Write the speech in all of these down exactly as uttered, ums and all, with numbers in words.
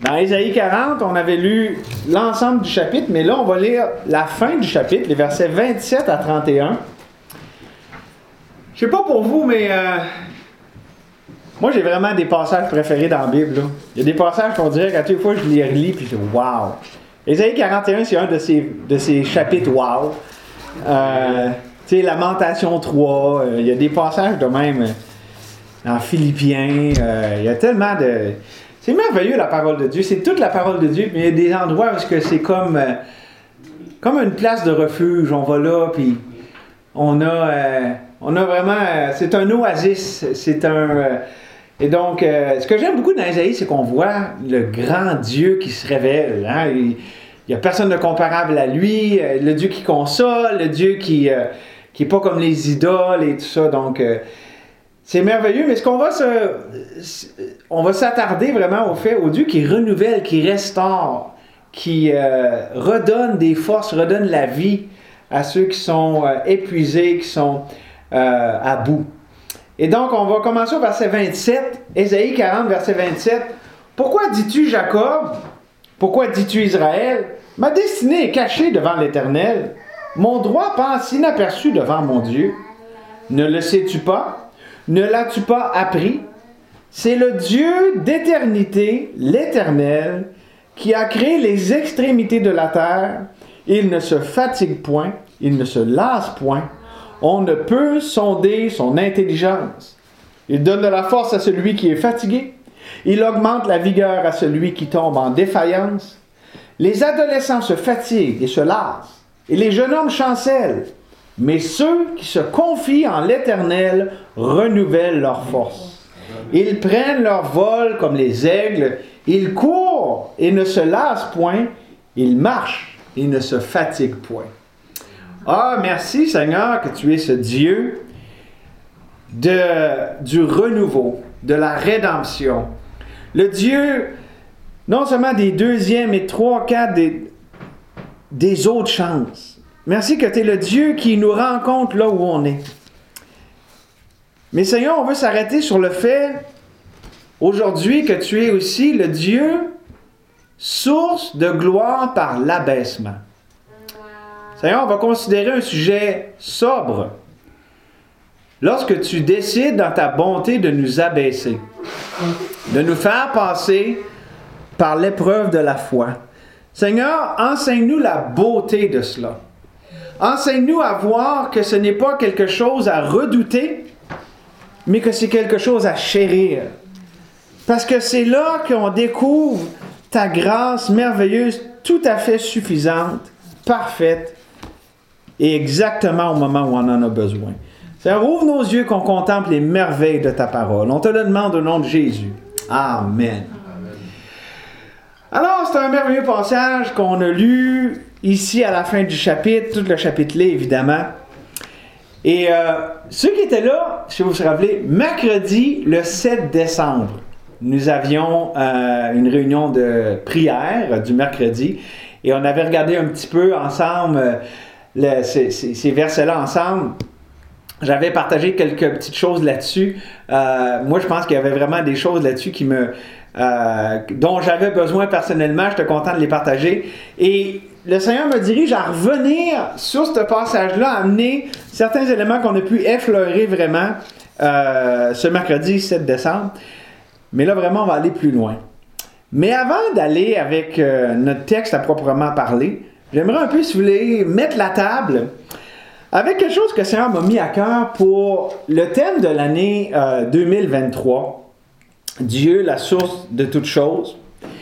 Dans Ésaïe quarante, on avait lu l'ensemble du chapitre, mais là, on va lire la fin du chapitre, les versets vingt-sept à trente et un. Je ne sais pas pour vous, mais euh, moi, j'ai vraiment des passages préférés dans la Bible. Là. Il y a des passages qu'on dirait qu'à toutes les fois, je les relis, puis je dis « wow ». Ésaïe quarante et un, c'est un de ces, de ces chapitres « wow ». Euh, tu sais, Lamentation trois, euh, il y a des passages de même euh, dans Philippiens, euh, il y a tellement de... C'est merveilleux la parole de Dieu, c'est toute la parole de Dieu, mais il y a des endroits où c'est comme, euh, comme une place de refuge, on va là, puis on a, euh, on a vraiment... Euh, c'est un oasis, c'est un... Euh, et donc, euh, ce que j'aime beaucoup dans Ésaïe, c'est qu'on voit le grand Dieu qui se révèle. Hein? Il n'y a personne de comparable à lui, euh, le Dieu qui console, le Dieu qui euh, qui n'est pas comme les idoles et tout ça. Donc, euh, c'est merveilleux. Mais ce qu'on va se... On va s'attarder vraiment au fait, au Dieu qui renouvelle, qui restaure, qui euh, redonne des forces, redonne la vie à ceux qui sont euh, épuisés, qui sont euh, à bout. Et donc, on va commencer au verset vingt-sept, Ésaïe quarante, verset vingt-sept. « Pourquoi dis-tu Jacob? Pourquoi dis-tu Israël? Ma destinée est cachée devant l'Éternel. Mon droit passe inaperçu devant mon Dieu. Ne le sais-tu pas? Ne l'as-tu pas appris? C'est le Dieu d'éternité, l'Éternel, qui a créé les extrémités de la terre. Il ne se fatigue point, il ne se lasse point. On ne peut sonder son intelligence. Il donne de la force à celui qui est fatigué. Il augmente la vigueur à celui qui tombe en défaillance. Les adolescents se fatiguent et se lassent, et les jeunes hommes chancellent. Mais ceux qui se confient en l'Éternel renouvellent leur force. Ils prennent leur vol comme les aigles. Ils courent et ne se lassent point. Ils marchent et ne se fatiguent point. Ah, merci Seigneur que tu es ce Dieu de, du renouveau, de la rédemption. Le Dieu, non seulement des deuxièmes et trois, quatre, des, des autres chances. Merci que tu es le Dieu qui nous rencontre là où on est. Mais Seigneur, on veut s'arrêter sur le fait, aujourd'hui, que tu es aussi le Dieu, source de gloire par l'abaissement. Seigneur, on va considérer un sujet sobre. Lorsque tu décides dans ta bonté de nous abaisser, de nous faire passer par l'épreuve de la foi. Seigneur, enseigne-nous la beauté de cela. Enseigne-nous à voir que ce n'est pas quelque chose à redouter, mais que c'est quelque chose à chérir. Parce que c'est là qu'on découvre ta grâce merveilleuse, tout à fait suffisante, parfaite, et exactement au moment où on en a besoin. Seigneur, ouvre nos yeux qu'on contemple les merveilles de ta parole. On te le demande au nom de Jésus. Amen. Alors, c'est un merveilleux passage qu'on a lu ici à la fin du chapitre, tout le chapitre-là, évidemment. Et euh, ceux qui étaient là, si vous vous rappelez, mercredi, le sept décembre, nous avions euh, une réunion de prière du mercredi et on avait regardé un petit peu ensemble euh, le, ces, ces, ces versets-là ensemble. J'avais partagé quelques petites choses là-dessus. Euh, moi, je pense qu'il y avait vraiment des choses là-dessus qui me, euh, dont j'avais besoin personnellement. J'étais content de les partager. Et le Seigneur me dirige à revenir sur ce passage-là, à amener certains éléments qu'on a pu effleurer vraiment euh, ce mercredi sept décembre. Mais là, vraiment, on va aller plus loin. Mais avant d'aller avec euh, notre texte à proprement parler, j'aimerais un peu, si vous voulez, mettre la table avec quelque chose que le Seigneur m'a mis à cœur pour le thème de l'année euh, deux mille vingt-trois. Dieu, la source de toutes choses.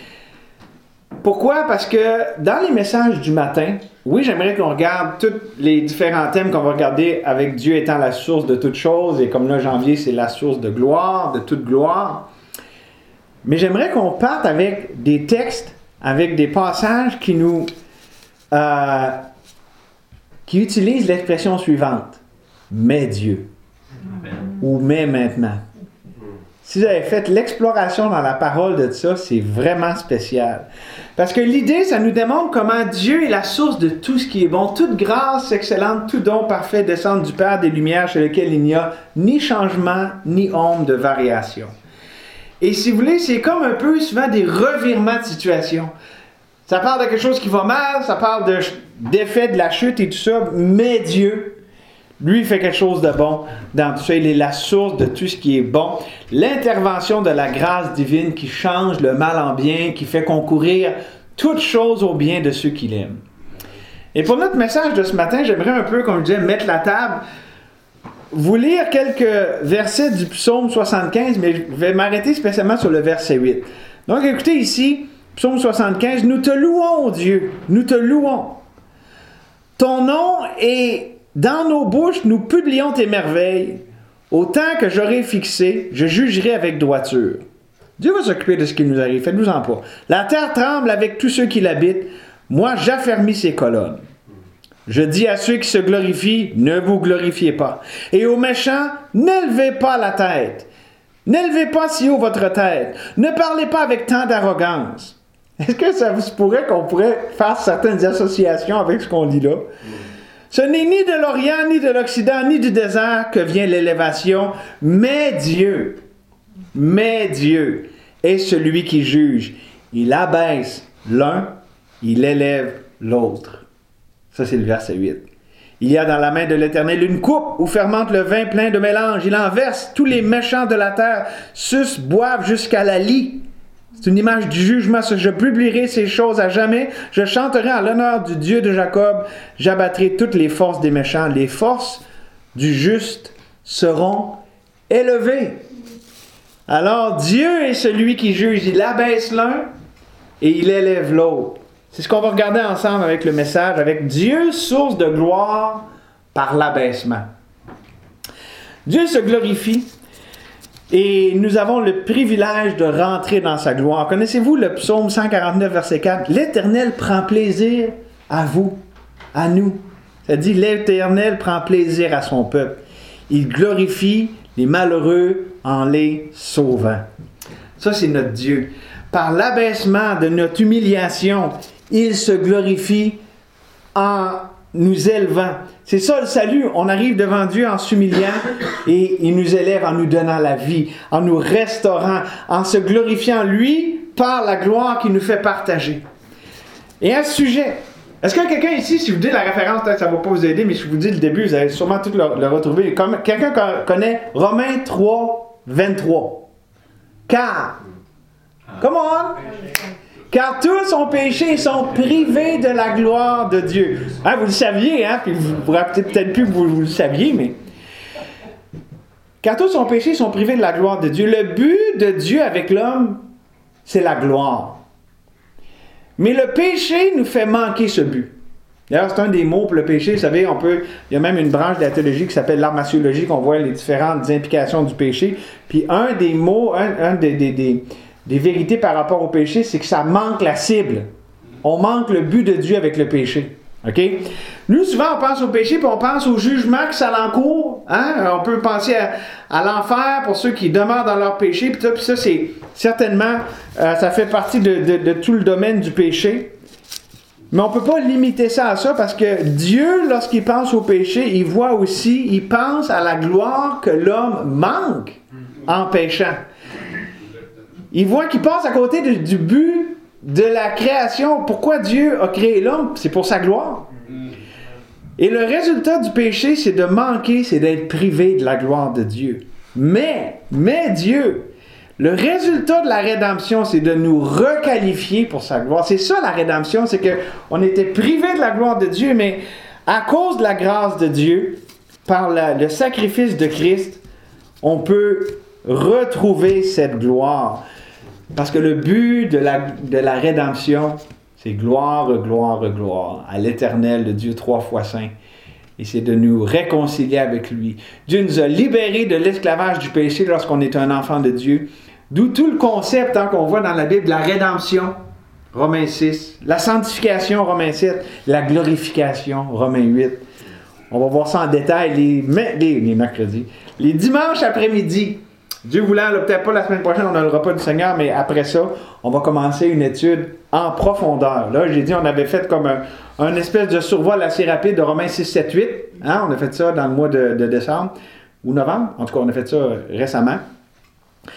Pourquoi? Parce que dans les messages du matin, oui, j'aimerais qu'on regarde tous les différents thèmes qu'on va regarder avec Dieu étant la source de toutes choses. Et comme là, janvier, c'est la source de gloire, de toute gloire. Mais j'aimerais qu'on parte avec des textes, avec des passages qui nous... Euh, qui utilisent l'expression suivante. « Mais Dieu » ou « mais maintenant ». Si vous avez fait l'exploration dans la parole de ça, c'est vraiment spécial. Parce que l'idée, ça nous démontre comment Dieu est la source de tout ce qui est bon. Toute grâce excellente, tout don parfait descend du Père des Lumières, chez lequel il n'y a ni changement, ni ombre de variation. Et si vous voulez, c'est comme un peu souvent des revirements de situation. Ça parle de quelque chose qui va mal, ça parle de, d'effet de la chute et tout ça, mais Dieu, lui, il fait quelque chose de bon dans tout ça. Il est la source de tout ce qui est bon. L'intervention de la grâce divine qui change le mal en bien, qui fait concourir toutes choses au bien de ceux qui l'aiment. Et pour notre message de ce matin, j'aimerais un peu, comme je disais, mettre la table, vous lire quelques versets du psaume soixante-quinze, mais je vais m'arrêter spécialement sur le verset huit. Donc écoutez ici, psaume soixante-quinze, « Nous te louons, Dieu, nous te louons. Ton nom est dans nos bouches, nous publions tes merveilles. Au temps que j'aurai fixé, je jugerai avec droiture. » Dieu va s'occuper de ce qui nous arrive, faites-vous-en pas. « La terre tremble avec tous ceux qui l'habitent. Moi, j'affermis ses colonnes. Je dis à ceux qui se glorifient, ne vous glorifiez pas. Et aux méchants, n'élevez pas la tête. N'élevez pas si haut votre tête. Ne parlez pas avec tant d'arrogance. » Est-ce que ça vous pourrait qu'on pourrait faire certaines associations avec ce qu'on lit là? Ce n'est ni de l'Orient, ni de l'Occident, ni du désert que vient l'élévation, mais Dieu, mais Dieu est celui qui juge. Il abaisse l'un, il élève l'autre. Ça, c'est le verset huit. Il y a dans la main de l'Éternel une coupe où fermente le vin plein de mélange. Il en verse. Tous les méchants de la terre sucent, boivent jusqu'à la lie. C'est une image du jugement. Je publierai ces choses à jamais. Je chanterai en l'honneur du Dieu de Jacob. J'abattrai toutes les forces des méchants. Les forces du juste seront élevées. Alors, Dieu est celui qui juge. Il abaisse l'un et il élève l'autre. C'est ce qu'on va regarder ensemble avec le message, avec Dieu, source de gloire par l'abaissement. Dieu se glorifie et nous avons le privilège de rentrer dans sa gloire. Connaissez-vous le psaume cent quarante-neuf, verset quatre? « L'Éternel prend plaisir à vous, à nous. » Ça dit « L'Éternel prend plaisir à son peuple. Il glorifie les malheureux en les sauvant. » Ça, c'est notre Dieu. Par l'abaissement de notre humiliation, il se glorifie en nous élevant. C'est ça le salut. On arrive devant Dieu en s'humiliant et il nous élève en nous donnant la vie, en nous restaurant, en se glorifiant lui par la gloire qu'il nous fait partager. Et à ce sujet, est-ce que quelqu'un ici, si je vous dis la référence, peut-être ça ne va pas vous aider, mais si je vous dis le début, vous allez sûrement tout le, le retrouver. Comme, quelqu'un connaît Romains trois, vingt-trois. Car, come on! Car tous ont péché et sont privés de la gloire de Dieu. Hein, vous le saviez, hein? Puis vous vous rappelez peut-être plus que vous, vous le saviez, mais... Car tous ont péché et sont privés de la gloire de Dieu. Le but de Dieu avec l'homme, c'est la gloire. Mais le péché nous fait manquer ce but. D'ailleurs, c'est un des mots pour le péché. Vous savez, on peut... Il y a même une branche de la théologie qui s'appelle l'armatiologie, qu'on voit les différentes implications du péché. Puis un des mots, un, un des... des, des des vérités par rapport au péché, c'est que ça manque la cible. On manque le but de Dieu avec le péché. OK? Nous, souvent, on pense au péché, puis on pense au jugement que ça l'encourt. Hein? On peut penser à, à l'enfer pour ceux qui demeurent dans leur péché. Puis ça, puis ça c'est certainement, euh, ça fait partie de, de, de tout le domaine du péché. Mais on ne peut pas limiter ça à ça parce que Dieu, lorsqu'il pense au péché, il voit aussi, il pense à la gloire que l'homme manque en péchant. Il voit qu'il passe à côté de, du but de la création. Pourquoi Dieu a créé l'homme? C'est pour sa gloire. Et le résultat du péché, c'est de manquer, c'est d'être privé de la gloire de Dieu. Mais, mais Dieu, le résultat de la rédemption, c'est de nous requalifier pour sa gloire. C'est ça la rédemption, c'est qu'on était privé de la gloire de Dieu, mais à cause de la grâce de Dieu, par la, le sacrifice de Christ, on peut retrouver cette gloire. Parce que le but de la, de la rédemption, c'est gloire, gloire, gloire à l'Éternel, le Dieu trois fois saint. Et c'est de nous réconcilier avec lui. Dieu nous a libérés de l'esclavage du péché lorsqu'on est un enfant de Dieu. D'où tout le concept hein, qu'on voit dans la Bible, la rédemption, Romains six, la sanctification, Romains sept, la glorification, Romains huit. On va voir ça en détail les, les, les mercredis. Les dimanches après-midi, Dieu voulant, là, peut-être pas la semaine prochaine, on a le repas du Seigneur, mais après ça, on va commencer une étude en profondeur. Là, j'ai dit, on avait fait comme un, un espèce de survol assez rapide de Romains six, sept, huit. Hein? On a fait ça dans le mois de, de décembre ou novembre. En tout cas, on a fait ça récemment.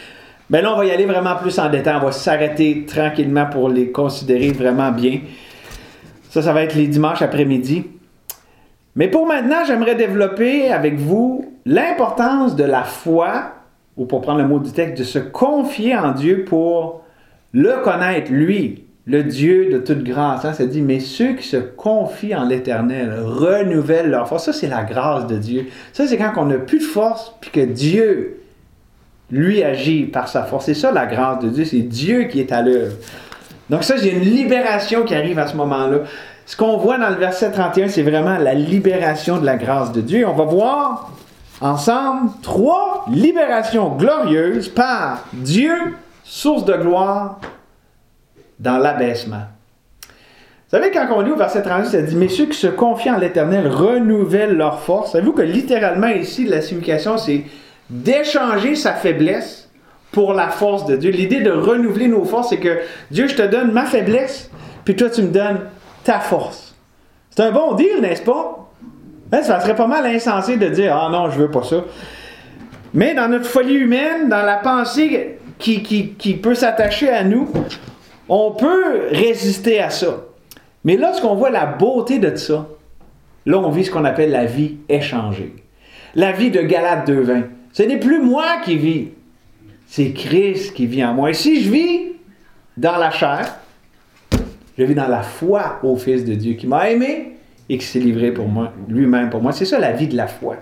Ben là, on va y aller vraiment plus en détail. On va s'arrêter tranquillement pour les considérer vraiment bien. Ça, ça va être les dimanches après-midi. Mais pour maintenant, j'aimerais développer avec vous l'importance de la foi, ou pour prendre le mot du texte, de se confier en Dieu pour le connaître, lui, le Dieu de toute grâce. Hein? Ça dit, mais ceux qui se confient en l'Éternel renouvellent leur force. Ça, c'est la grâce de Dieu. Ça, c'est quand on n'a plus de force, puis que Dieu, lui, agit par sa force. C'est ça, la grâce de Dieu. C'est Dieu qui est à l'œuvre. Donc ça, il y a une libération qui arrive à ce moment-là. Ce qu'on voit dans le verset trente et un, c'est vraiment la libération de la grâce de Dieu. On va voir ensemble trois libérations glorieuses par Dieu, source de gloire, dans l'abaissement. Vous savez, quand on lit au verset trente-huit, ça dit « Mais ceux qui se confient en l'Éternel renouvellent leur force. » Savez-vous que littéralement ici, la signification, c'est d'échanger sa faiblesse pour la force de Dieu. L'idée de renouveler nos forces, c'est que Dieu, je te donne ma faiblesse, puis toi, tu me donnes ta force. C'est un bon deal, n'est-ce pas? Hein, ça serait pas mal insensé de dire « Ah non, je veux pas ça. » Mais dans notre folie humaine, dans la pensée qui, qui, qui peut s'attacher à nous, on peut résister à ça. Mais lorsqu'on voit la beauté de ça, là, on vit ce qu'on appelle la vie échangée. La vie de Galates deux vingt. Ce n'est plus moi qui vis, c'est Christ qui vit en moi. Et si je vis dans la chair, je vis dans la foi au Fils de Dieu qui m'a aimé et qui s'est livré pour moi, lui-même pour moi. C'est ça la vie de la foi.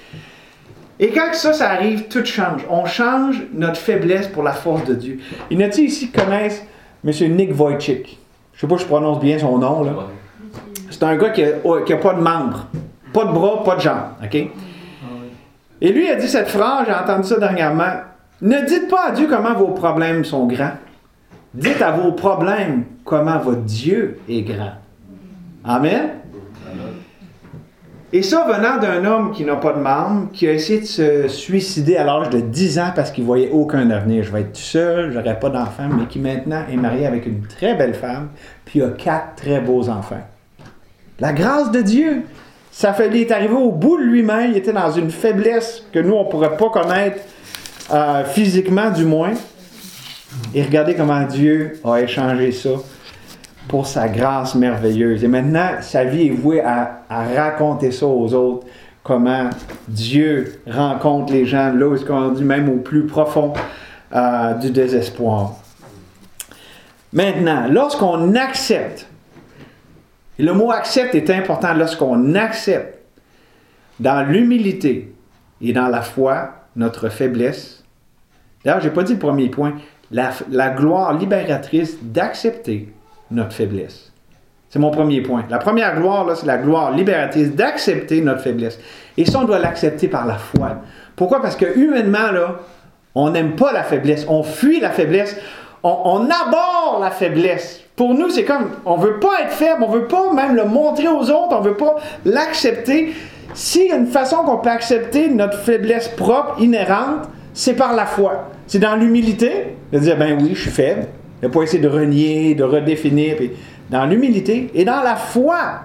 Et quand ça, ça arrive, tout change. On change notre faiblesse pour la force de Dieu. Il y en a-t-il ici qui connaissent M. Nick Vujicic? Je ne sais pas si je prononce bien son nom, là. C'est un gars qui n'a pas de membres, pas de bras, pas de jambes. OK? Et lui a dit cette phrase, j'ai entendu ça dernièrement. Ne dites pas à Dieu comment vos problèmes sont grands. Dites à vos problèmes comment votre Dieu est grand. Amen? Et ça, venant d'un homme qui n'a pas de membres, qui a essayé de se suicider à l'âge de dix ans parce qu'il ne voyait aucun avenir. Je vais être tout seul, je n'aurai pas d'enfant, mais qui maintenant est marié avec une très belle femme, puis a quatre très beaux enfants. La grâce de Dieu, ça fait, il est arrivé au bout de lui-même, il était dans une faiblesse que nous, on ne pourrait pas connaître euh, physiquement du moins. Et regardez comment Dieu a échangé ça pour sa grâce merveilleuse. Et maintenant, sa vie est vouée à, à raconter ça aux autres, comment Dieu rencontre les gens, là où est-ce qu'on dit même au plus profond euh, du désespoir. Maintenant, lorsqu'on accepte, et le mot « accepte » est important, lorsqu'on accepte dans l'humilité et dans la foi notre faiblesse. D'ailleurs, je n'ai pas dit le premier point, la, la gloire libératrice d'accepter notre faiblesse. C'est mon premier point. La première gloire, là, c'est la gloire libératrice d'accepter notre faiblesse. Et ça, on doit l'accepter par la foi. Pourquoi? Parce que humainement, là, on n'aime pas la faiblesse. On fuit la faiblesse. On, on abhorre la faiblesse. Pour nous, c'est comme, on ne veut pas être faible, on ne veut pas même le montrer aux autres, on ne veut pas l'accepter. S'il y a une façon qu'on peut accepter notre faiblesse propre, inhérente, c'est par la foi. C'est dans l'humilité, de dire, ben oui, je suis faible. Il ne faut pas essayer de renier, de redéfinir. Puis dans l'humilité et dans la foi.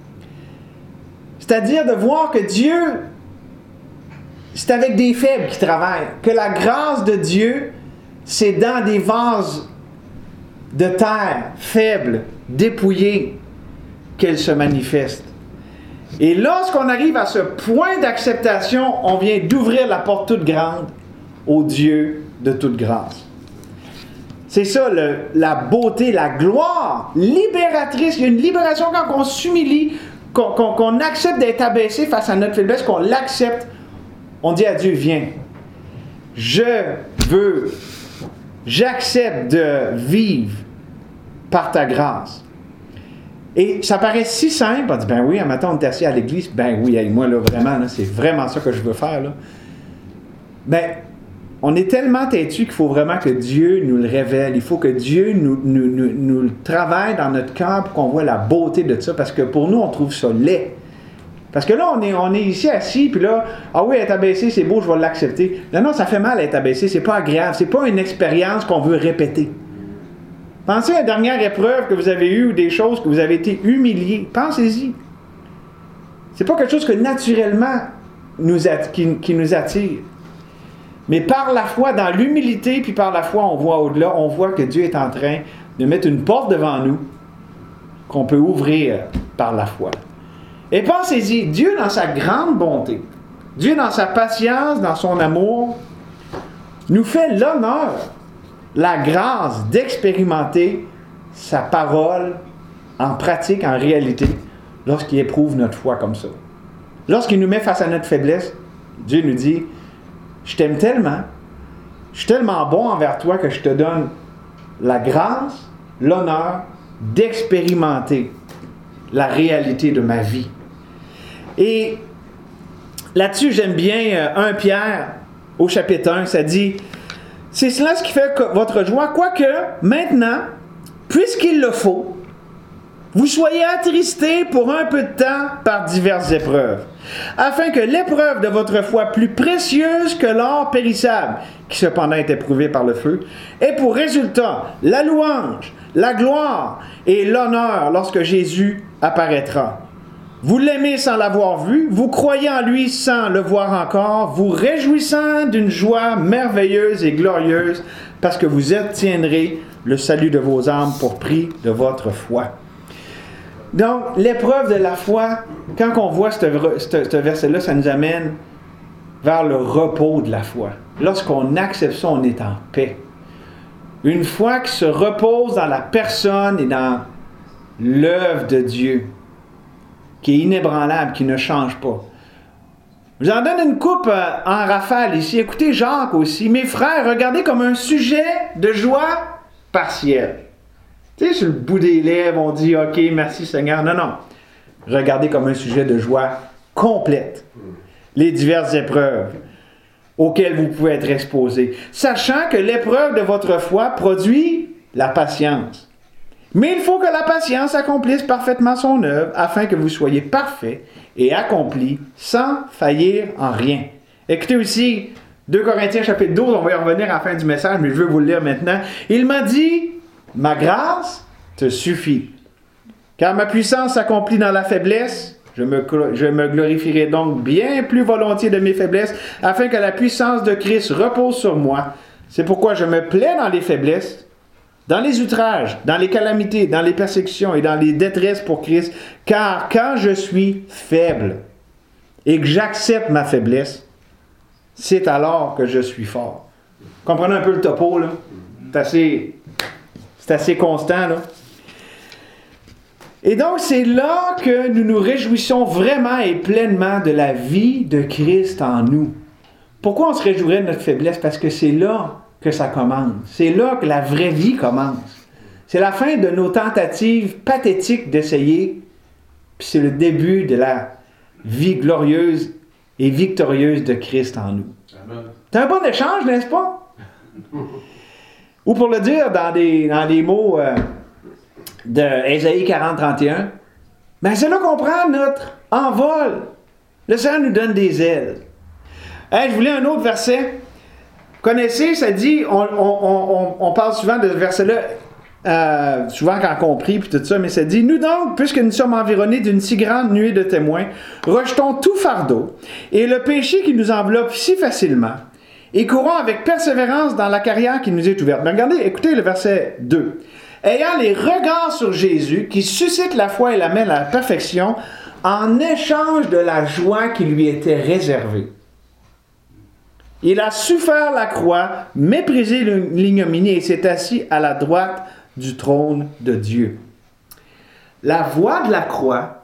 C'est-à-dire de voir que Dieu, c'est avec des faibles qu'il travaille. Que la grâce de Dieu, c'est dans des vases de terre faibles, dépouillés, qu'elle se manifeste. Et lorsqu'on arrive à ce point d'acceptation, on vient d'ouvrir la porte toute grande au Dieu de toute grâce. C'est ça, le, la beauté, la gloire libératrice. Il y a une libération quand on s'humilie, qu'on, qu'on, qu'on accepte d'être abaissé face à notre faiblesse, qu'on l'accepte. On dit à Dieu, viens. Je veux, j'accepte de vivre par ta grâce. Et ça paraît si simple. On dit, ben oui, un matin, on est assis à l'église. Ben oui, moi, là, vraiment, là, c'est vraiment ça que je veux faire. Là. Ben, on est tellement têtu qu'il faut vraiment que Dieu nous le révèle. Il faut que Dieu nous, nous, nous, nous le travaille dans notre cœur pour qu'on voit la beauté de ça. Parce que pour nous, on trouve ça laid. Parce que là, on est, on est ici assis, puis là, ah oui, être abaissé, c'est beau, je vais l'accepter. Non, non, ça fait mal être abaissé, c'est pas agréable. C'est pas une expérience qu'on veut répéter. Pensez à la dernière épreuve que vous avez eue ou des choses que vous avez été humiliés. Pensez-y. C'est pas quelque chose que naturellement nous att- qui, qui nous attire. Mais par la foi, dans l'humilité, puis par la foi, on voit au-delà, on voit que Dieu est en train de mettre une porte devant nous qu'on peut ouvrir par la foi. Et pensez-y, Dieu dans sa grande bonté, Dieu dans sa patience, dans son amour, nous fait l'honneur, la grâce d'expérimenter sa parole en pratique, en réalité, lorsqu'il éprouve notre foi comme ça. Lorsqu'il nous met face à notre faiblesse, Dieu nous dit, je t'aime tellement, je suis tellement bon envers toi que je te donne la grâce, l'honneur d'expérimenter la réalité de ma vie. Et là-dessus, j'aime bien euh, un Pierre au chapitre un, ça dit, c'est cela ce qui fait que votre joie, quoique maintenant, puisqu'il le faut, vous soyez attristés pour un peu de temps par diverses épreuves, afin que l'épreuve de votre foi, plus précieuse que l'or périssable, qui cependant est éprouvée par le feu, ait pour résultat la louange, la gloire et l'honneur lorsque Jésus apparaîtra. Vous l'aimez sans l'avoir vu, vous croyez en lui sans le voir encore, vous réjouissant d'une joie merveilleuse et glorieuse, parce que vous obtiendrez le salut de vos âmes pour prix de votre foi. Donc, l'épreuve de la foi, quand on voit ce verset-là, ça nous amène vers le repos de la foi. Lorsqu'on accepte ça, on est en paix. Une foi qui se repose dans la personne et dans l'œuvre de Dieu, qui est inébranlable, qui ne change pas. Je vous en donne une coupe en rafale ici. Écoutez Jacques aussi. Mes frères, regardez comme un sujet de joie partielle. Tu sais, sur le bout des lèvres, on dit « Ok, merci Seigneur ». Non, non. Regardez comme un sujet de joie complète. Les diverses épreuves auxquelles vous pouvez être exposés. Sachant que l'épreuve de votre foi produit la patience. Mais il faut que la patience accomplisse parfaitement son œuvre, afin que vous soyez parfaits et accomplis, sans faillir en rien. Écoutez aussi, deux Corinthiens chapitre douze, on va y revenir à la fin du message, mais je veux vous le lire maintenant. Il m'a dit, ma grâce te suffit. Car ma puissance s'accomplit dans la faiblesse. Je me, je me glorifierai donc bien plus volontiers de mes faiblesses, afin que la puissance de Christ repose sur moi. C'est pourquoi je me plais dans les faiblesses, dans les outrages, dans les calamités, dans les persécutions et dans les détresses pour Christ. Car quand je suis faible et que j'accepte ma faiblesse, c'est alors que je suis fort. Comprenez un peu le topo, là? C'est assez, c'est assez constant, là. Et donc, c'est là que nous nous réjouissons vraiment et pleinement de la vie de Christ en nous. Pourquoi on se réjouirait de notre faiblesse? Parce que c'est là que ça commence. C'est là que la vraie vie commence. C'est la fin de nos tentatives pathétiques d'essayer, puis c'est le début de la vie glorieuse et victorieuse de Christ en nous. Amen. C'est un bon échange, n'est-ce pas? Ou pour le dire dans des, dans des mots euh, de Ésaïe quarante, trente et un, ben c'est là qu'on prend notre envol. Le Seigneur nous donne des ailes. Hey, je voulais un autre verset. Vous connaissez, ça dit, on, on, on, on parle souvent de ce verset-là, euh, souvent quand compris, puis tout ça, mais ça dit, nous donc, puisque nous sommes environnés d'une si grande nuée de témoins, rejetons tout fardeau et le péché qui nous enveloppe si facilement, et courons avec persévérance dans la carrière qui nous est ouverte. Mais regardez, écoutez le verset deux. Ayant les regards sur Jésus, qui suscite la foi et l'amène à la perfection, en échange de la joie qui lui était réservée. Il a souffert la croix, méprisé l'ignominie et s'est assis à la droite du trône de Dieu. La voie de la croix,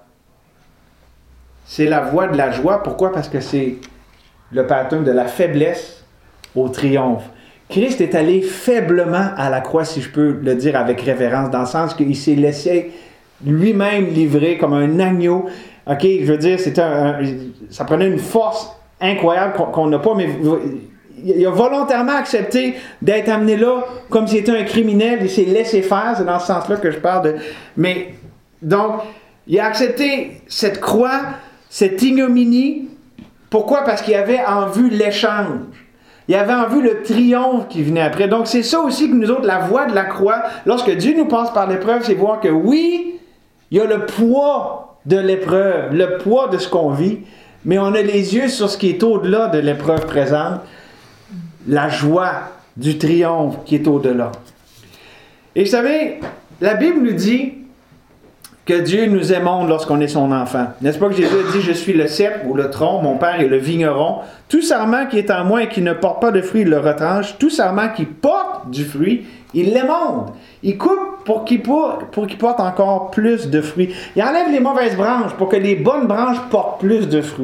c'est la voie de la joie. Pourquoi? Parce que c'est le pattern de la faiblesse au triomphe. Christ est allé faiblement à la croix, si je peux le dire avec révérence, dans le sens qu'il s'est laissé lui-même livrer comme un agneau. OK, je veux dire, c'était un, un, ça prenait une force incroyable qu'on n'a pas, mais il a volontairement accepté d'être amené là comme s'il était un criminel, il s'est laissé faire, c'est dans ce sens-là que je parle de... Mais, donc, il a accepté cette croix, cette ignominie. Pourquoi? Parce qu'il avait en vue l'échange. Il avait en vue le triomphe qui venait après. Donc, c'est ça aussi que nous autres, la voie de la croix, lorsque Dieu nous passe par l'épreuve, c'est voir que oui, il y a le poids de l'épreuve, le poids de ce qu'on vit, mais on a les yeux sur ce qui est au-delà de l'épreuve présente. la joie du triomphe qui est au-delà. Et vous savez, la Bible nous dit que Dieu nous aimons lorsqu'on est son enfant. N'est-ce pas que Jésus a dit « Je suis le cep ou le tronc, mon Père est le vigneron. Tout sarment qui est en moi et qui ne porte pas de fruit, il le retranche. Tout sarment qui porte du fruit, il l'émonde. Il coupe pour qu'il, pour, pour qu'il porte encore plus de fruits. Il enlève les mauvaises branches pour que les bonnes branches portent plus de fruits. »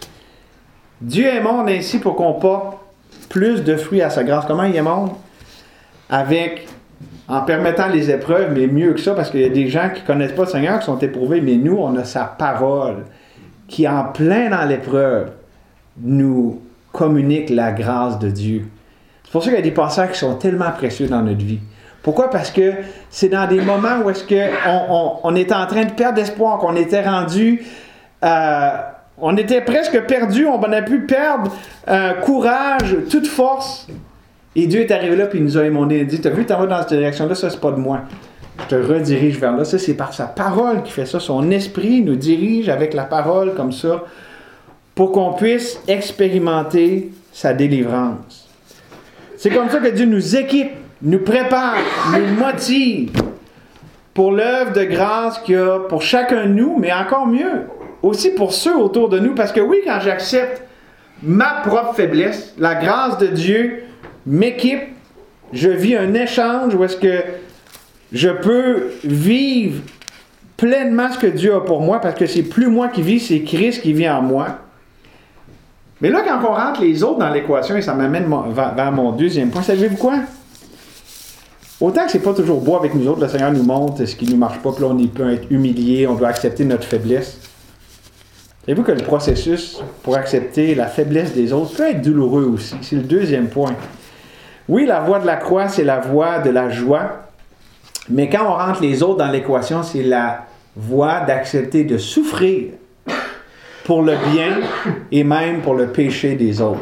Dieu émonde ainsi pour qu'on porte plus de fruits à sa grâce. Comment il émonde? Avec... En permettant les épreuves, mais mieux que ça, parce qu'il y a des gens qui ne connaissent pas le Seigneur, qui sont éprouvés, mais nous, on a sa parole, qui en plein dans l'épreuve, nous communique la grâce de Dieu. C'est pour ça qu'il y a des passages qui sont tellement précieux dans notre vie. Pourquoi? Parce que c'est dans des moments où est-ce qu'on on, on est en train de perdre espoir, qu'on était rendu... Euh, on était presque perdu, on aurait pu perdre euh, courage, toute force. Et Dieu est arrivé là, puis il nous a émondé. Il a dit, t'as vu, t'en vas dans cette direction-là, ça, c'est pas de moi. Je te redirige vers là. Ça, c'est par sa parole qui fait ça. Son esprit nous dirige avec la parole comme ça pour qu'on puisse expérimenter sa délivrance. C'est comme ça que Dieu nous équipe, nous prépare, nous motive pour l'œuvre de grâce qu'il y a pour chacun de nous, mais encore mieux, aussi pour ceux autour de nous. Parce que oui, quand j'accepte ma propre faiblesse, la grâce de Dieu m'équipe, je vis un échange où est-ce que je peux vivre pleinement ce que Dieu a pour moi, parce que c'est plus moi qui vis, c'est Christ qui vit en moi. Mais là, quand on rentre les autres dans l'équation, et ça m'amène vers mon deuxième point, savez-vous quoi? Autant que c'est pas toujours beau avec nous autres, le Seigneur nous montre ce qui ne nous marche pas, puis là on peut être humilié, on doit accepter notre faiblesse. Savez-vous que le processus pour accepter la faiblesse des autres peut être douloureux aussi? C'est le deuxième point. Oui, la voie de la croix, c'est la voie de la joie. Mais quand on rentre les autres dans l'équation, c'est la voie d'accepter de souffrir pour le bien et même pour le péché des autres.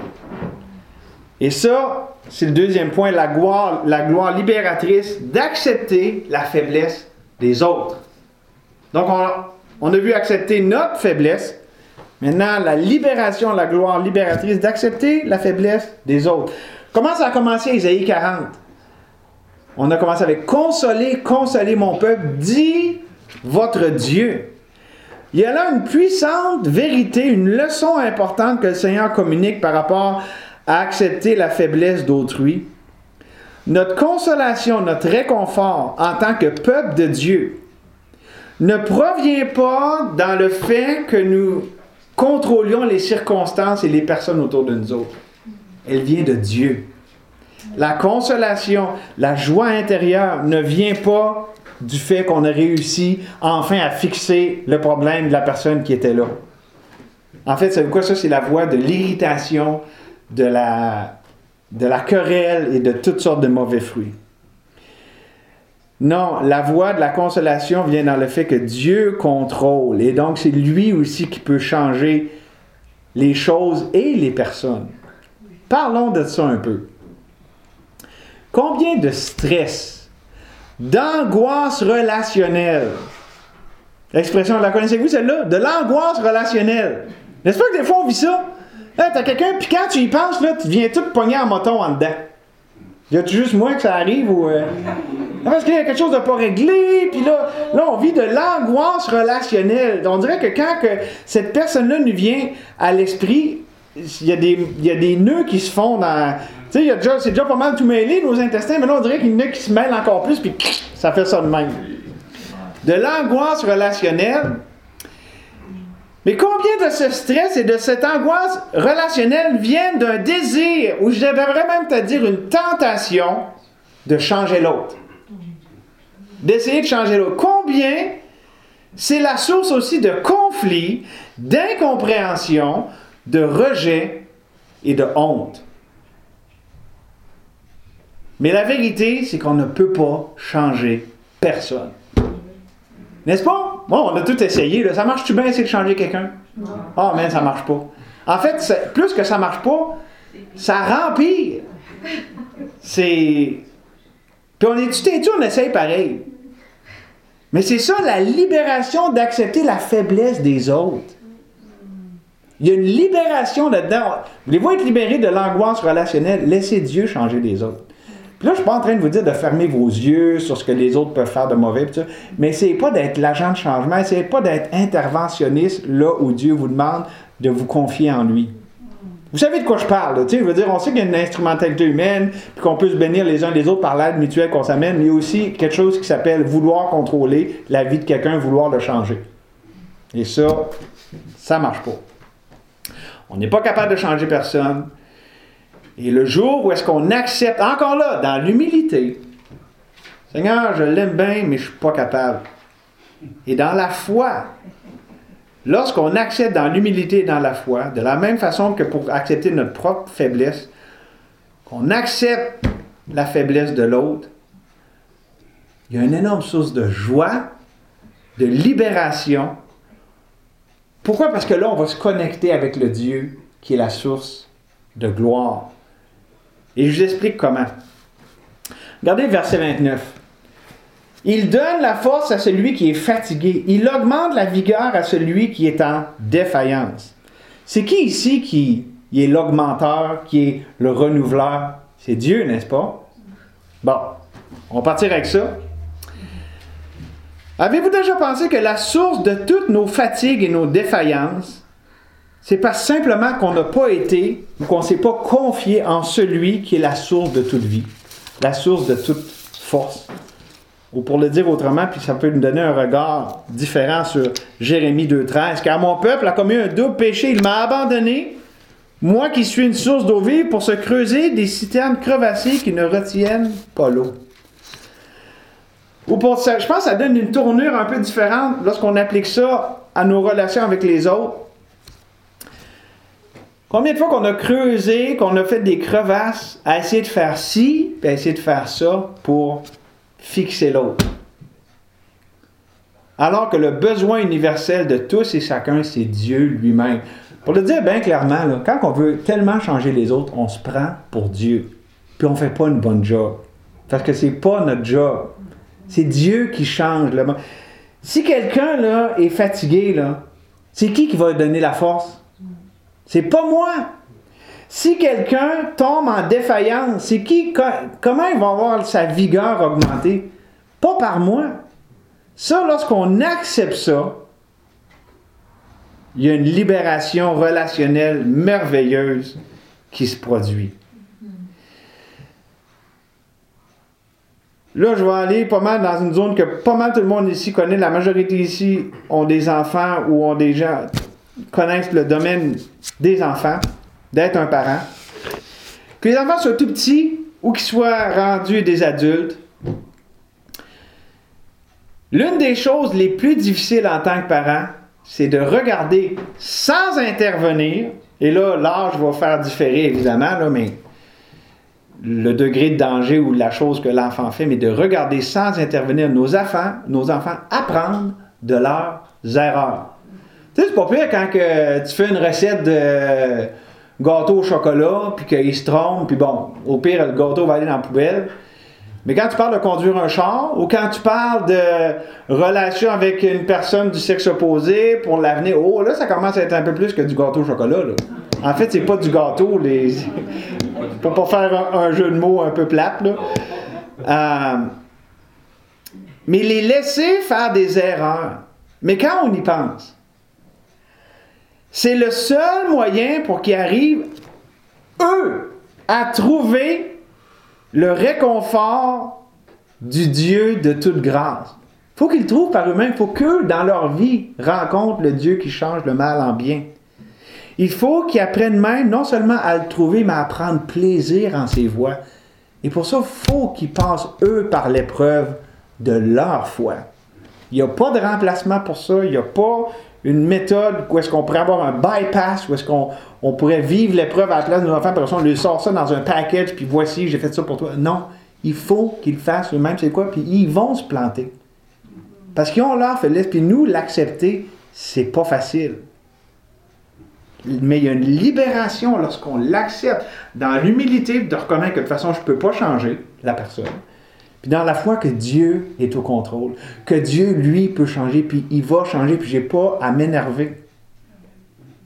Et ça, c'est le deuxième point, la gloire, la gloire libératrice d'accepter la faiblesse des autres. Donc, on, on a vu accepter notre faiblesse. Maintenant, la libération, la gloire libératrice d'accepter la faiblesse des autres. Comment ça a commencé, Isaïe quarante? On a commencé avec « Consolez, consolez mon peuple, dit votre Dieu ». Il y a là une puissante vérité, une leçon importante que le Seigneur communique par rapport à accepter la faiblesse d'autrui. Notre consolation, notre réconfort en tant que peuple de Dieu ne provient pas dans le fait que nous contrôlions les circonstances et les personnes autour de nous autres. Elle vient de Dieu. La consolation, la joie intérieure ne vient pas du fait qu'on a réussi enfin à fixer le problème de la personne qui était là. En fait, savez-vous quoi? Ça, c'est la voie de l'irritation, de la, de la querelle et de toutes sortes de mauvais fruits. Non, la voie de la consolation vient dans le fait que Dieu contrôle. Et donc, c'est lui aussi qui peut changer les choses et les personnes. Parlons de ça un peu. Combien de stress, d'angoisse relationnelle, l'expression, la connaissez-vous celle-là? De l'angoisse relationnelle. N'est-ce pas que des fois on vit ça? Là, t'as quelqu'un, puis quand tu y penses, là, tu viens tout pogner en moton en dedans. Y a-tu juste moi que ça arrive ou... Euh... Parce qu'il y a quelque chose de pas réglé, puis là, là, on vit de l'angoisse relationnelle. On dirait que quand que cette personne-là nous vient à l'esprit, il y a des, il y a des nœuds qui se font dans... Tu sais, c'est déjà pas mal tout mêlé, nos intestins, mais là, on dirait qu'il y en a qui se mêlent encore plus, puis ça fait ça de même. De l'angoisse relationnelle. Mais combien de ce stress et de cette angoisse relationnelle viennent d'un désir, ou je devrais même te dire une tentation, de changer l'autre? D'essayer de changer l'autre. Combien c'est la source aussi de conflits, d'incompréhension, de rejet et de honte. Mais la vérité, c'est qu'on ne peut pas changer personne. N'est-ce pas? Bon, on a tout essayé. Là. Ça marche-tu bien essayer de changer quelqu'un? Ah, oh, mais ça marche pas. En fait, c'est, plus que ça marche pas, ça rempire. C'est... Puis on est tout têtu, on essaye pareil. Mais c'est ça, la libération d'accepter la faiblesse des autres. Il y a une libération là-dedans. Voulez-vous être libéré de l'angoisse relationnelle? Laissez Dieu changer les autres. Puis là, je ne suis pas en train de vous dire de fermer vos yeux sur ce que les autres peuvent faire de mauvais, ça, mais essayez pas d'être l'agent de changement, essayez pas d'être interventionniste là où Dieu vous demande de vous confier en lui. Vous savez de quoi je parle, là, tu sais, je veux dire, on sait qu'il y a une instrumentalité humaine, puis qu'on peut se bénir les uns les autres par l'aide mutuelle qu'on s'amène, mais il y a aussi quelque chose qui s'appelle vouloir contrôler la vie de quelqu'un, vouloir le changer. Et ça, ça ne marche pas. On n'est pas capable de changer personne. Et le jour où est-ce qu'on accepte, encore là, dans l'humilité, Seigneur, je l'aime bien, mais je ne suis pas capable. Et dans la foi, lorsqu'on accepte dans l'humilité et dans la foi, de la même façon que pour accepter notre propre faiblesse, qu'on accepte la faiblesse de l'autre, il y a une énorme source de joie, de libération. Pourquoi? Parce que là, on va se connecter avec le Dieu qui est la source de gloire. Et je vous explique comment. Regardez le verset vingt-neuf. Il donne la force à celui qui est fatigué. Il augmente la vigueur à celui qui est en défaillance. C'est qui ici qui est l'augmenteur, qui est le renouveleur? C'est Dieu, n'est-ce pas? Bon, on va partir avec ça. Avez-vous déjà pensé que la source de toutes nos fatigues et nos défaillances, c'est parce simplement qu'on n'a pas été ou qu'on ne s'est pas confié en celui qui est la source de toute vie, la source de toute force. Ou pour le dire autrement, puis ça peut nous donner un regard différent sur Jérémie deux treize. Car mon peuple a commis un double péché, il m'a abandonné, moi qui suis une source d'eau vive, pour se creuser des citernes crevassées qui ne retiennent pas l'eau. Ou pour ça, je pense que ça donne une tournure un peu différente lorsqu'on applique ça à nos relations avec les autres. Combien de fois qu'on a creusé, qu'on a fait des crevasses à essayer de faire ci, puis à essayer de faire ça pour fixer l'autre. Alors que le besoin universel de tous et chacun, c'est Dieu lui-même. Pour le dire bien clairement, là, quand on veut tellement changer les autres, on se prend pour Dieu. Puis on ne fait pas une bonne job. Parce que c'est pas notre job. C'est Dieu qui change. Là. Si quelqu'un là, est fatigué, là, c'est qui qui va donner la force? C'est pas moi. Si quelqu'un tombe en défaillance, c'est qui? Comment il va avoir sa vigueur augmentée? Pas par moi. Ça, lorsqu'on accepte ça, il y a une libération relationnelle merveilleuse qui se produit. Là, je vais aller pas mal dans une zone que pas mal tout le monde ici connaît. La majorité ici ont des enfants ou ont des gens connaissent le domaine des enfants, d'être un parent. Que les enfants soient tout petits ou qu'ils soient rendus des adultes. L'une des choses les plus difficiles en tant que parent, c'est de regarder sans intervenir, et là, l'âge va faire différer évidemment, là, mais le degré de danger ou la chose que l'enfant fait, mais de regarder sans intervenir nos enfants, nos enfants apprendre de leurs erreurs. Tu sais, c'est pas pire quand que tu fais une recette de gâteau au chocolat, puis qu'il se trompe, puis bon, au pire, le gâteau va aller dans la poubelle. Mais quand tu parles de conduire un char, ou quand tu parles de relation avec une personne du sexe opposé pour l'avenir, oh là, ça commence à être un peu plus que du gâteau au chocolat, là. En fait, c'est pas du gâteau, les... pour pas faire un, un jeu de mots un peu plate, là. Euh... Mais les laisser faire des erreurs. Mais quand on y pense, c'est le seul moyen pour qu'ils arrivent, eux, à trouver le réconfort du Dieu de toute grâce. Il faut qu'ils le trouvent par eux-mêmes. Il faut qu'eux, dans leur vie, rencontrent le Dieu qui change le mal en bien. Il faut qu'ils apprennent même, non seulement à le trouver, mais à prendre plaisir en ses voies. Et pour ça, il faut qu'ils passent, eux, par l'épreuve de leur foi. Il n'y a pas de remplacement pour ça. Il n'y a pas une méthode où est-ce qu'on pourrait avoir un bypass, où est-ce qu'on on pourrait vivre l'épreuve à la place de nos enfants, puis on lui sort ça dans un package, puis voici, j'ai fait ça pour toi. Non, il faut qu'ils le fassent eux-mêmes, c'est quoi? Puis ils vont se planter. Parce qu'ils ont leur faiblesse, puis nous, l'accepter, c'est pas facile. Mais il y a une libération lorsqu'on l'accepte, dans l'humilité de reconnaître que de toute façon, je ne peux pas changer la personne. Puis dans la foi que Dieu est au contrôle, que Dieu, lui, peut changer, puis il va changer, puis je n'ai pas à m'énerver.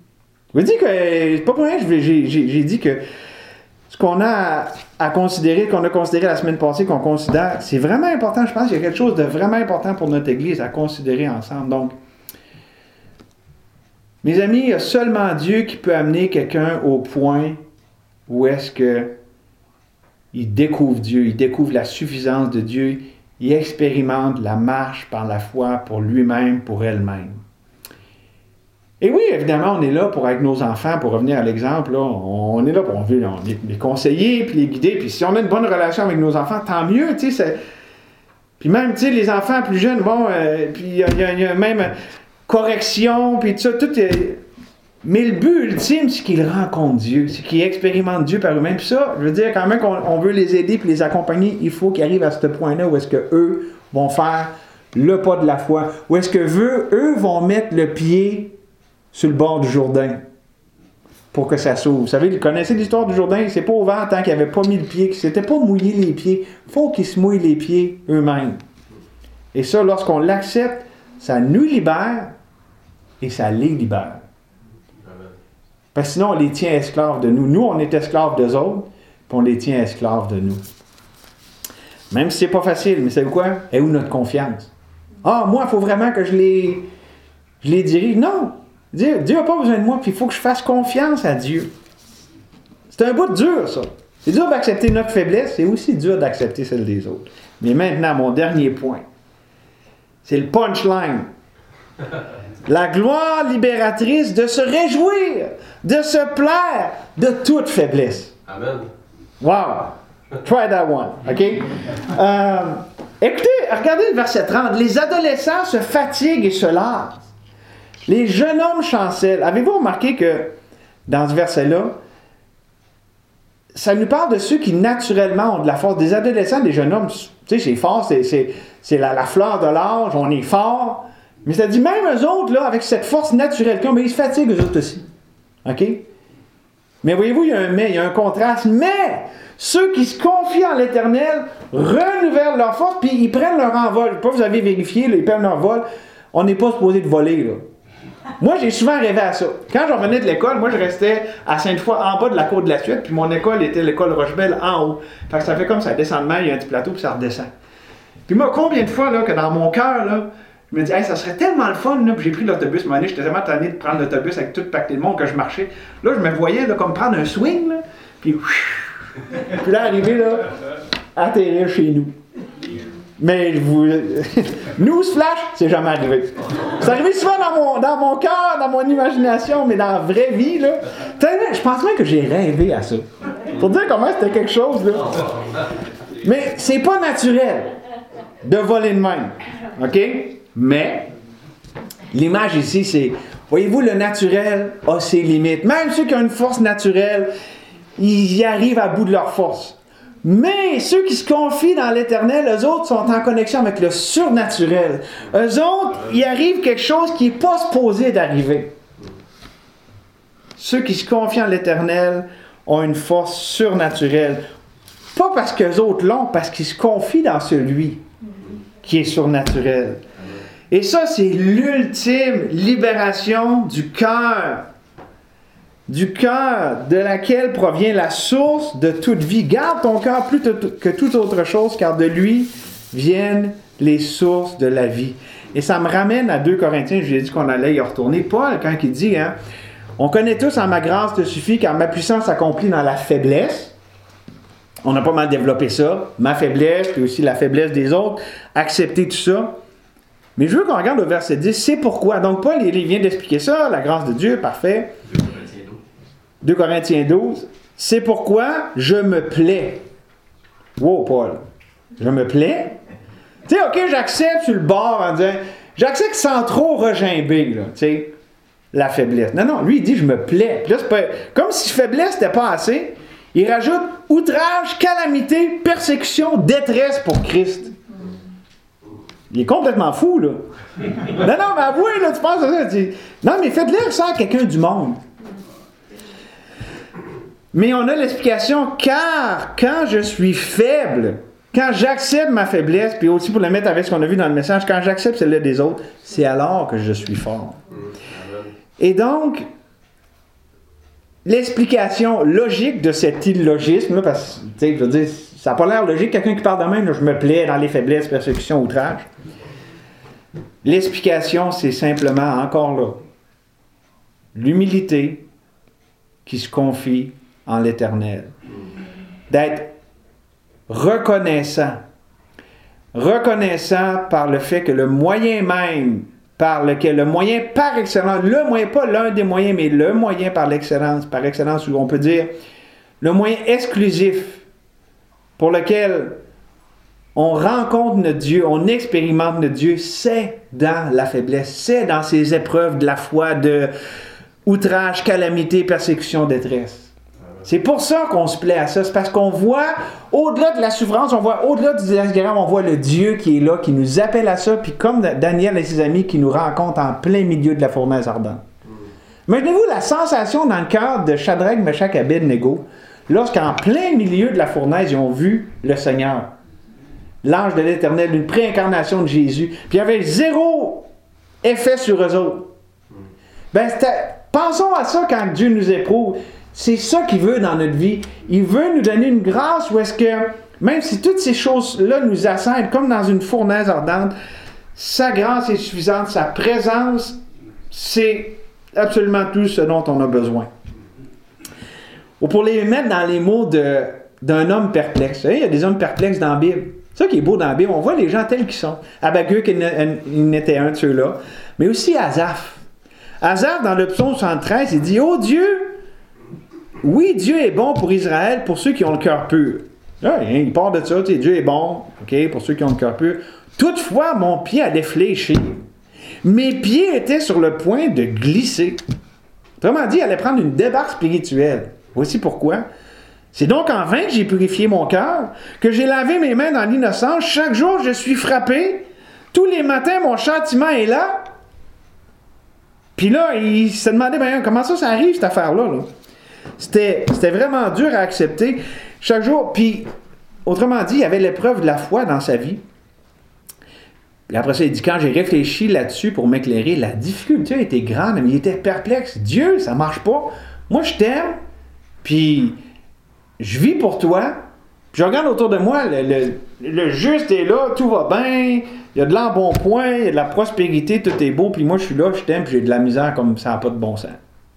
Je vous dis que c'est pas pour rien, j'ai, j'ai, j'ai dit que ce qu'on a à, à considérer, qu'on a considéré la semaine passée, qu'on considère, c'est vraiment important. Je pense qu'il y a quelque chose de vraiment important pour notre Église à considérer ensemble. Donc, mes amis, il y a seulement Dieu qui peut amener quelqu'un au point où est-ce que il découvre Dieu, il découvre la suffisance de Dieu, il expérimente la marche par la foi pour lui-même, pour elle-même. Et oui, évidemment, on est là pour, avec nos enfants, pour revenir à l'exemple, là, on est là pour on veut, on les, les conseiller, puis les guider, puis si on a une bonne relation avec nos enfants, tant mieux, tu sais. Puis même, tu sais, les enfants plus jeunes, bon, euh, puis il y, y, y a même correction, puis tout ça, tout est... Mais le but ultime, c'est qu'ils rencontrent Dieu, c'est qu'ils expérimentent Dieu par eux-mêmes. Puis ça, je veux dire, quand même qu'on on veut les aider puis les accompagner, il faut qu'ils arrivent à ce point-là où est-ce qu'eux vont faire le pas de la foi, où est-ce que eux, eux vont mettre le pied sur le bord du Jourdain pour que ça s'ouvre. Vous savez, vous connaissez l'histoire du Jourdain, c'est pas ouvert tant qu'ils n'avaient pas mis le pied, qu'ils ne s'étaient pas mouillé les pieds. Il faut qu'ils se mouillent les pieds eux-mêmes. Et ça, lorsqu'on l'accepte, ça nous libère et ça les libère. Parce que sinon, on les tient esclaves de nous. Nous, on est esclaves d'eux autres, puis on les tient esclaves de nous. Même si c'est pas facile, mais c'est quoi? Et où notre confiance? Ah, moi, il faut vraiment que je les, je les dirige. Non! Dieu n'a pas besoin de moi, puis il faut que je fasse confiance à Dieu. C'est un bout dur, ça. C'est dur d'accepter notre faiblesse, c'est aussi dur d'accepter celle des autres. Mais maintenant, mon dernier point, c'est le punchline. La gloire libératrice de se réjouir, de se plaire de toute faiblesse. Amen. Wow! Try that one, OK? Euh, écoutez, regardez le verset trente. Les adolescents se fatiguent et se lassent. Les jeunes hommes chancellent. Avez-vous remarqué que dans ce verset-là, ça nous parle de ceux qui naturellement ont de la force. Des adolescents, des jeunes hommes, tu sais, c'est fort, c'est, c'est, c'est la, la fleur de l'âge, on est fort. Mais ça dit, même eux autres, là, avec cette force naturelle qu'ils ont, mais ils se fatiguent eux autres aussi. OK? Mais voyez-vous, il y a un mais, il y a un contraste. Mais ceux qui se confient en l'Éternel renouvellent leur force, puis ils prennent leur envol. Je sais pas, vous avez vérifié, là, ils prennent leur vol. On n'est pas supposé de voler, là. Moi, j'ai souvent rêvé à ça. Quand je revenais de l'école, moi, je restais à Sainte-Foy, en bas de la côte de la Suède, puis mon école était l'école Rochebelle en haut. Fait que ça fait comme ça descend de mer, il y a un petit plateau, puis ça redescend. Puis moi, combien de fois, là, que dans mon cœur, là, je me dis, hey, ça serait tellement le fun, là, puis j'ai pris l'autobus, mais j'étais tellement tanné de prendre l'autobus avec tout le pacté de monde que je marchais. Là, je me voyais, là, comme prendre un swing, là, puis, puis là, arriver, là, atterrir chez nous. Mais vous, newsflash, c'est jamais arrivé. C'est arrivé souvent dans mon, dans mon cœur, dans mon imagination, mais dans la vraie vie, là. Je pense même que j'ai rêvé à ça. Pour dire comment c'était quelque chose, là. Mais c'est pas naturel de voler de même. OK? Mais, l'image ici, c'est, voyez-vous, le naturel a ses limites. Même ceux qui ont une force naturelle, ils y arrivent à bout de leur force. Mais ceux qui se confient dans l'Éternel, eux autres sont en connexion avec le surnaturel. Eux autres, il arrive quelque chose qui n'est pas supposé d'arriver. Ceux qui se confient en l'Éternel ont une force surnaturelle. Pas parce qu'eux autres l'ont, parce qu'ils se confient dans celui qui est surnaturel. Et ça, c'est l'ultime libération du cœur. Du cœur de laquelle provient la source de toute vie. Garde ton cœur plus que toute autre chose, car de lui viennent les sources de la vie. Et ça me ramène à deux Corinthiens, je lui ai dit qu'on allait y retourner. Paul, quand il dit, hein, on connaît tous en ma grâce te suffit, car ma puissance s'accomplit dans la faiblesse. On a pas mal développé ça. Ma faiblesse, puis aussi la faiblesse des autres. Accepter tout ça. Mais je veux qu'on regarde au verset dix, c'est pourquoi. Donc Paul, il vient d'expliquer ça, la grâce de Dieu, parfait. deux Corinthiens douze, c'est pourquoi je me plais. Wow, Paul. Je me plais. Tu sais, OK, j'accepte sur le bord en disant, j'accepte sans trop regimber, là, tu sais, la faiblesse. Non, non, lui, il dit, je me plais. Puis là, c'est pas, comme si faiblesse n'était pas assez, il rajoute outrage, calamité, persécution, détresse pour Christ. Il est complètement fou, là. Non, non, mais avouez, là, tu penses à ça. Tu... Non, mais faites-le ça à quelqu'un du monde. Mais on a l'explication, car quand je suis faible, quand j'accepte ma faiblesse, puis aussi pour le mettre avec ce qu'on a vu dans le message, quand j'accepte celle-là des autres, c'est alors que je suis fort. Et donc, l'explication logique de cet illogisme, là, parce que, je veux dire, ça n'a pas l'air logique, quelqu'un qui parle de même, là, je me plais dans les faiblesses, persécutions, outrages. L'explication, c'est simplement, encore là, l'humilité qui se confie en l'Éternel. D'être reconnaissant. Reconnaissant par le fait que le moyen même, par lequel, le moyen par excellence, le moyen, pas l'un des moyens, mais le moyen par l'excellence, par excellence, où on peut dire le moyen exclusif pour lequel on rencontre notre Dieu, on expérimente notre Dieu, c'est dans la faiblesse, c'est dans ces épreuves de la foi, de outrage, calamité, persécution, détresse. C'est pour ça qu'on se plaît à ça. C'est parce qu'on voit, au-delà de la souffrance, on voit au-delà du désagréable, on voit le Dieu qui est là, qui nous appelle à ça, puis comme Daniel et ses amis qui nous rencontrent en plein milieu de la fournaise ardente. Imaginez-vous la sensation dans le cœur de Shadrach, Meshach et Abednego, lorsqu'en plein milieu de la fournaise, ils ont vu le Seigneur. L'ange de l'Éternel, une préincarnation de Jésus. Puis il y avait zéro effet sur eux autres. Ben, pensons à ça quand Dieu nous éprouve. C'est ça qu'il veut dans notre vie. Il veut nous donner une grâce où est-ce que, même si toutes ces choses-là nous assaillent comme dans une fournaise ardente, sa grâce est suffisante, sa présence, c'est absolument tout ce dont on a besoin. Ou pour les mettre dans les mots de, d'un homme perplexe. Vous savez, il y a des hommes perplexes dans la Bible. C'est ça qui est beau dans la Bible. On voit les gens tels qu'ils sont. Habakkuk, il n'était un de ceux-là. Mais aussi Asaph. Asaph, dans le psaume soixante-treize, il dit « Ô Dieu, oui, Dieu est bon pour Israël, pour ceux qui ont le cœur pur. » Là, il part de ça, tu sais, Dieu est bon, ok, pour ceux qui ont le cœur pur. « Toutefois, mon pied allait fléchir. Mes pieds étaient sur le point de glisser. » Autrement dit, il allait prendre une débarque spirituelle. Voici pourquoi. C'est donc en vain que j'ai purifié mon cœur, que j'ai lavé mes mains dans l'innocence. Chaque jour, je suis frappé. Tous les matins, mon châtiment est là. Puis là, il se demandait, ben, comment ça, ça arrive, cette affaire-là? Là? C'était, c'était vraiment dur à accepter. Chaque jour, puis, autrement dit, il y avait l'épreuve de la foi dans sa vie. Puis après ça, il dit, quand j'ai réfléchi là-dessus pour m'éclairer, la difficulté a été grande, mais il était perplexe. Dieu, ça marche pas. Moi, je t'aime, puis je vis pour toi. Puis je regarde autour de moi, le, le, le juste est là, tout va bien, il y a de l'embonpoint, il y a de la prospérité, tout est beau, puis moi je suis là, je t'aime, puis j'ai de la misère comme ça n'a pas de bon sens.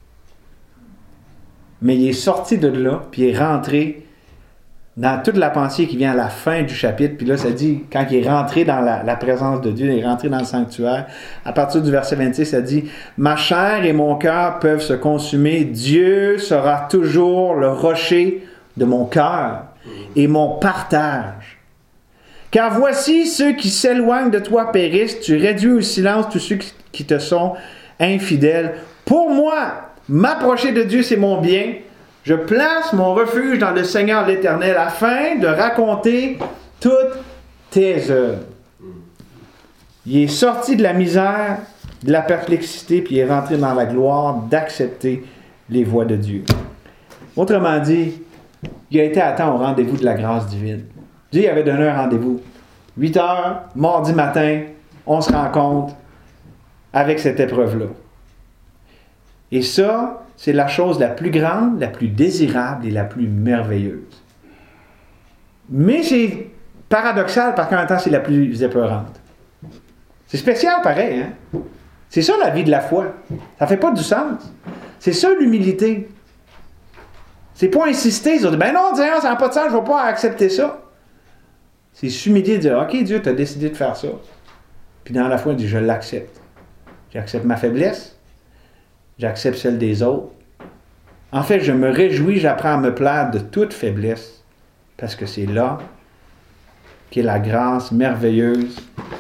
Mais il est sorti de là, puis il est rentré dans toute la pensée qui vient à la fin du chapitre, puis là ça dit, quand il est rentré dans la, la présence de Dieu, il est rentré dans le sanctuaire, à partir du verset vingt-six, ça dit « Ma chair et mon cœur peuvent se consumer, Dieu sera toujours le rocher de mon cœur et mon partage. Car voici ceux qui s'éloignent de toi périssent, tu réduis au silence tous ceux qui te sont infidèles. Pour moi, m'approcher de Dieu, c'est mon bien. Je place mon refuge dans le Seigneur l'Éternel afin de raconter toutes tes œuvres. » Il est sorti de la misère, de la perplexité, puis il est rentré dans la gloire d'accepter les voies de Dieu. Autrement dit, il a été à temps au rendez-vous de la grâce divine. Dieu avait donné un rendez-vous. huit heures, mardi matin, on se rencontre avec cette épreuve-là. Et ça, c'est la chose la plus grande, la plus désirable et la plus merveilleuse. Mais c'est paradoxal parce qu'en même temps, c'est la plus épeurante. C'est spécial pareil, hein? C'est ça la vie de la foi. Ça ne fait pas du sens. C'est ça l'humilité. C'est pas insister sur ben non, Dieu, ça n'a pas de sens, je ne vais pas accepter ça. C'est s'humilier et dire OK, Dieu, tu as décidé de faire ça. Puis dans la foi, il dit je l'accepte. J'accepte ma faiblesse. J'accepte celle des autres. En fait, je me réjouis, j'apprends à me plaire de toute faiblesse. Parce que c'est là qu'est la grâce merveilleuse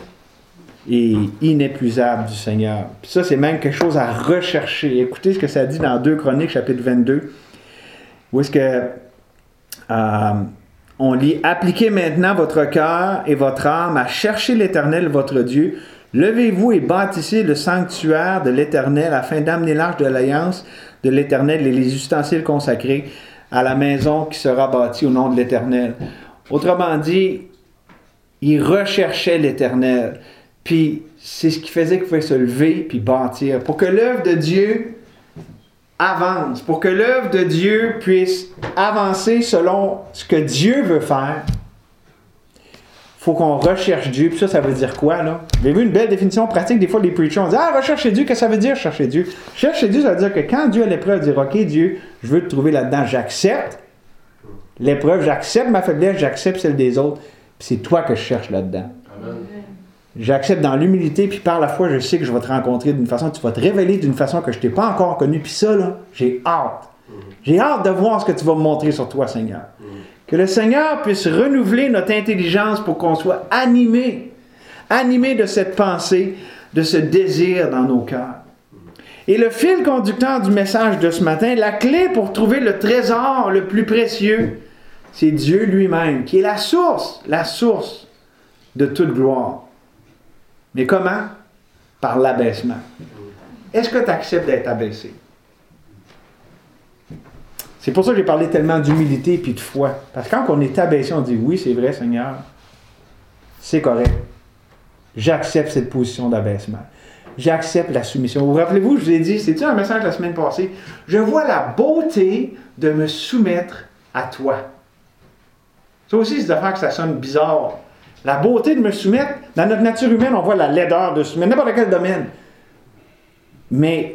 et inépuisable du Seigneur. Puis ça, c'est même quelque chose à rechercher. Écoutez ce que ça dit dans deux Chroniques, chapitre vingt-deux. Où est-ce que euh, on lit « Appliquez maintenant votre cœur et votre âme à chercher l'Éternel, votre Dieu. Levez-vous et bâtissez le sanctuaire de l'Éternel afin d'amener l'arche de l'alliance de l'Éternel et les ustensiles consacrés à la maison qui sera bâtie au nom de l'Éternel. » Autrement dit, il recherchait l'Éternel. Puis c'est ce qui faisait qu'il pouvait se lever puis bâtir. Pour que l'œuvre de Dieu avance, pour que l'œuvre de Dieu puisse avancer selon ce que Dieu veut faire, il faut qu'on recherche Dieu. Puis ça, ça veut dire quoi, là? Vous avez vu une belle définition pratique? Des fois, les preachers, on dit « Ah, rechercher Dieu, qu'est-ce que ça veut dire, chercher Dieu? » Chercher Dieu, ça veut dire que quand Dieu a l'épreuve, dire « Ok, Dieu, je veux te trouver là-dedans, j'accepte l'épreuve, j'accepte ma faiblesse, j'accepte celle des autres, puis c'est toi que je cherche là-dedans. » Amen. J'accepte dans l'humilité, puis par la foi, je sais que je vais te rencontrer d'une façon, tu vas te révéler d'une façon que je ne t'ai pas encore connue. Puis ça, là, j'ai hâte. J'ai hâte de voir ce que tu vas me montrer sur toi, Seigneur. Que le Seigneur puisse renouveler notre intelligence pour qu'on soit animé, animé de cette pensée, de ce désir dans nos cœurs. Et le fil conducteur du message de ce matin, la clé pour trouver le trésor le plus précieux, c'est Dieu lui-même, qui est la source, la source de toute gloire. Mais comment? Par l'abaissement. Est-ce que tu acceptes d'être abaissé? C'est pour ça que j'ai parlé tellement d'humilité et de foi. Parce que quand on est abaissé, on dit « Oui, c'est vrai, Seigneur. C'est correct. J'accepte cette position d'abaissement. J'accepte la soumission. » Vous vous rappelez-vous, je vous ai dit, c'est-tu un message la semaine passée? Je vois la beauté de me soumettre à toi. Ça aussi, c'est d'affaire que ça sonne bizarre. La beauté de me soumettre, dans notre nature humaine, on voit la laideur de soumettre, n'importe quel domaine. Mais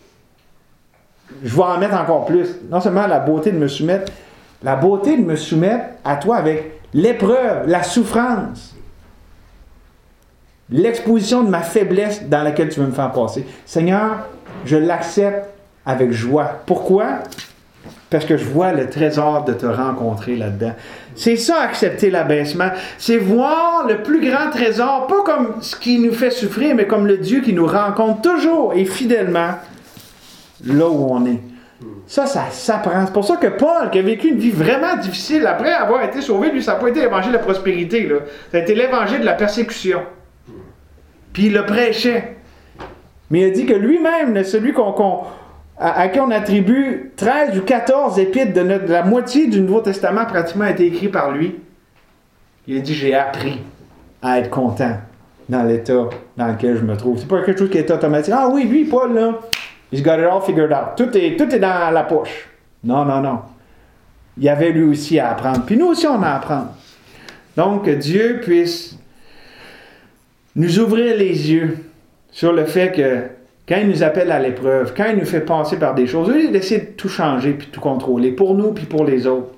je vais en mettre encore plus. Non seulement la beauté de me soumettre, la beauté de me soumettre à toi avec l'épreuve, la souffrance, l'exposition de ma faiblesse dans laquelle tu veux me faire passer. Seigneur, je l'accepte avec joie. Pourquoi? Parce que je vois le trésor de te rencontrer là-dedans. C'est ça, accepter l'abaissement. C'est voir le plus grand trésor, pas comme ce qui nous fait souffrir, mais comme le Dieu qui nous rencontre toujours et fidèlement là où on est. Ça, ça s'apprend. C'est pour ça que Paul, qui a vécu une vie vraiment difficile, après avoir été sauvé, lui, ça n'a pas été l'évangile de la prospérité, là. Ça a été l'évangile de la persécution. Puis il le prêchait. Mais il a dit que lui-même, celui qu'on... qu'on À, à qui on attribue treize ou quatorze épîtres de, notre, de la moitié du Nouveau Testament pratiquement a été écrit par lui. Il a dit, j'ai appris à être content dans l'état dans lequel je me trouve. C'est pas quelque chose qui est automatique. Ah oui, lui, Paul, là, he's got it all figured out. Tout est, tout est dans la poche. Non, non, non. Il y avait lui aussi à apprendre. Puis nous aussi, on a à apprendre. Donc, que Dieu puisse nous ouvrir les yeux sur le fait que quand il nous appelle à l'épreuve, quand il nous fait passer par des choses, il essaie de tout changer puis de tout contrôler, pour nous puis pour les autres.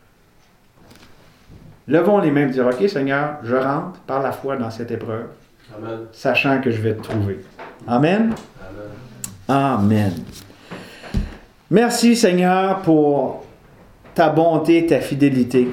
Levons les mains et dire, OK, Seigneur, je rentre par la foi dans cette épreuve, Amen. Sachant que je vais te trouver. Amen? Amen. Amen. Merci, Seigneur, pour ta bonté, ta fidélité.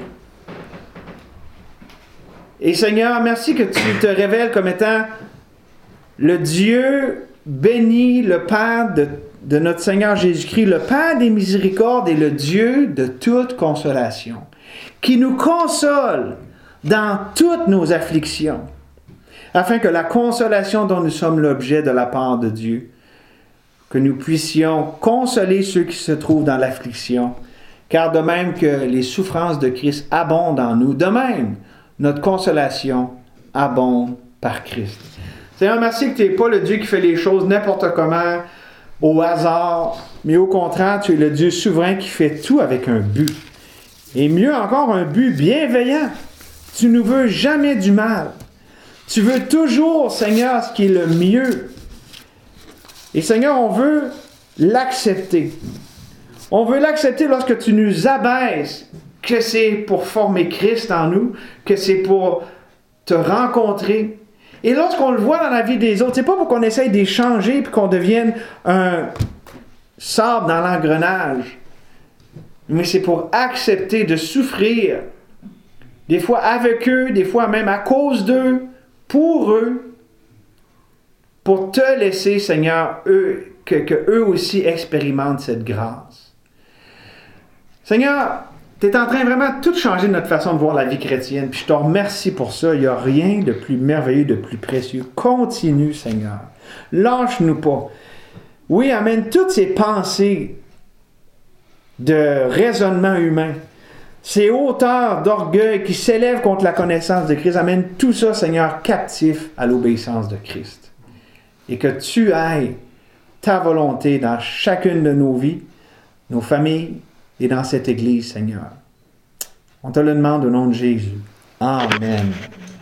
Et Seigneur, merci que tu te révèles comme étant le Dieu béni, le Père de, de notre Seigneur Jésus-Christ, le Père des miséricordes et le Dieu de toute consolation, qui nous console dans toutes nos afflictions, afin que la consolation dont nous sommes l'objet de la part de Dieu, que nous puissions consoler ceux qui se trouvent dans l'affliction, car de même que les souffrances de Christ abondent en nous, de même, notre consolation abonde par Christ. Seigneur, merci que tu n'es pas le Dieu qui fait les choses n'importe comment, au hasard, mais au contraire, tu es le Dieu souverain qui fait tout avec un but. Et mieux encore, un but bienveillant. Tu ne veux jamais du mal. Tu veux toujours, Seigneur, ce qui est le mieux. Et Seigneur, on veut l'accepter. On veut l'accepter lorsque tu nous abaisses, que c'est pour former Christ en nous, que c'est pour te rencontrer. Et lorsqu'on le voit dans la vie des autres, c'est pas pour qu'on essaye d'échanger puis qu'on devienne un sable dans l'engrenage, mais c'est pour accepter de souffrir, des fois avec eux, des fois même à cause d'eux, pour eux, pour te laisser, Seigneur, eux, que, que eux aussi expérimentent cette grâce. Seigneur, tu es en train vraiment de tout changer de notre façon de voir la vie chrétienne. Puis je te remercie pour ça. Il n'y a rien de plus merveilleux, de plus précieux. Continue, Seigneur. Lâche-nous pas. Oui, amène toutes ces pensées de raisonnement humain, ces hauteurs d'orgueil qui s'élèvent contre la connaissance de Christ. Amène tout ça, Seigneur, captif à l'obéissance de Christ. Et que tu ailles ta volonté dans chacune de nos vies, nos familles et dans cette Église, Seigneur. On te le demande au nom de Jésus. Amen.